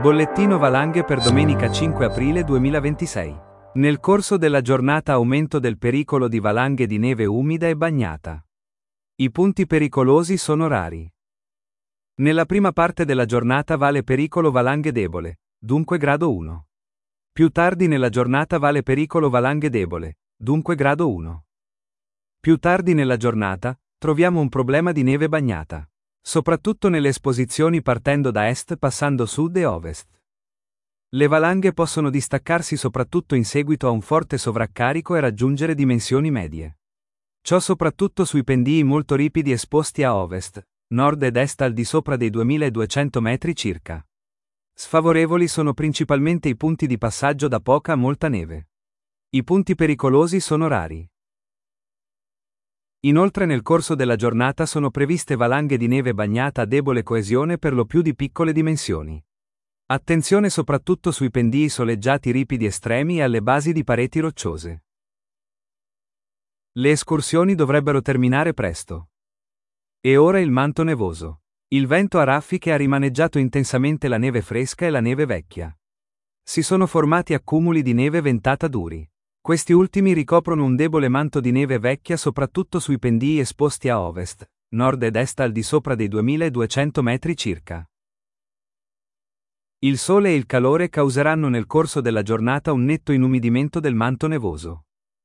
Bollettino valanghe per domenica 5 aprile 2026. Nel corso della giornata aumento del pericolo di valanghe di neve umida e bagnata. I punti pericolosi sono rari. Nella prima parte della giornata vale pericolo valanghe debole, dunque grado 1. Più tardi nella giornata vale pericolo valanghe debole, dunque grado 1. Più tardi nella giornata, troviamo un problema di neve bagnata. Soprattutto nelle esposizioni partendo da est passando sud e ovest. Le valanghe possono distaccarsi soprattutto in seguito a un forte sovraccarico e raggiungere dimensioni medie. Ciò soprattutto sui pendii molto ripidi esposti a ovest, nord ed est al di sopra dei 2200 metri circa. Sfavorevoli sono principalmente i punti di passaggio da poca a molta neve. I punti pericolosi sono rari. Inoltre nel corso della giornata sono previste valanghe di neve bagnata a debole coesione per lo più di piccole dimensioni. Attenzione soprattutto sui pendii soleggiati ripidi estremi e alle basi di pareti rocciose. Le escursioni dovrebbero terminare presto. E ora il manto nevoso. Il vento a raffiche ha rimaneggiato intensamente la neve fresca e la neve vecchia. Si sono formati accumuli di neve ventata duri. Questi ultimi ricoprono un debole manto di neve vecchia soprattutto sui pendii esposti a ovest, nord ed est al di sopra dei 2200 metri circa. Il sole e il calore causeranno nel corso della giornata un netto inumidimento del manto nevoso.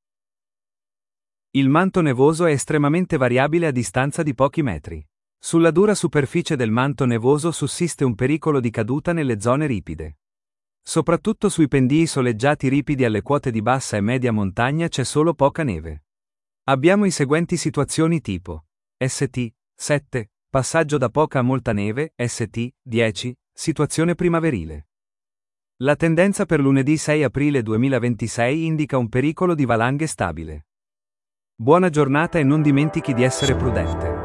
Il manto nevoso è estremamente variabile a distanza di pochi metri. Sulla dura superficie del manto nevoso sussiste un pericolo di caduta nelle zone ripide. Soprattutto sui pendii soleggiati ripidi alle quote di bassa e media montagna c'è solo poca neve. Abbiamo i seguenti situazioni tipo: St. 7, passaggio da poca a molta neve, St. 10, situazione primaverile. La tendenza per lunedì 6 aprile 2026 indica un pericolo di valanghe stabile. Buona giornata e non dimentichi di essere prudente.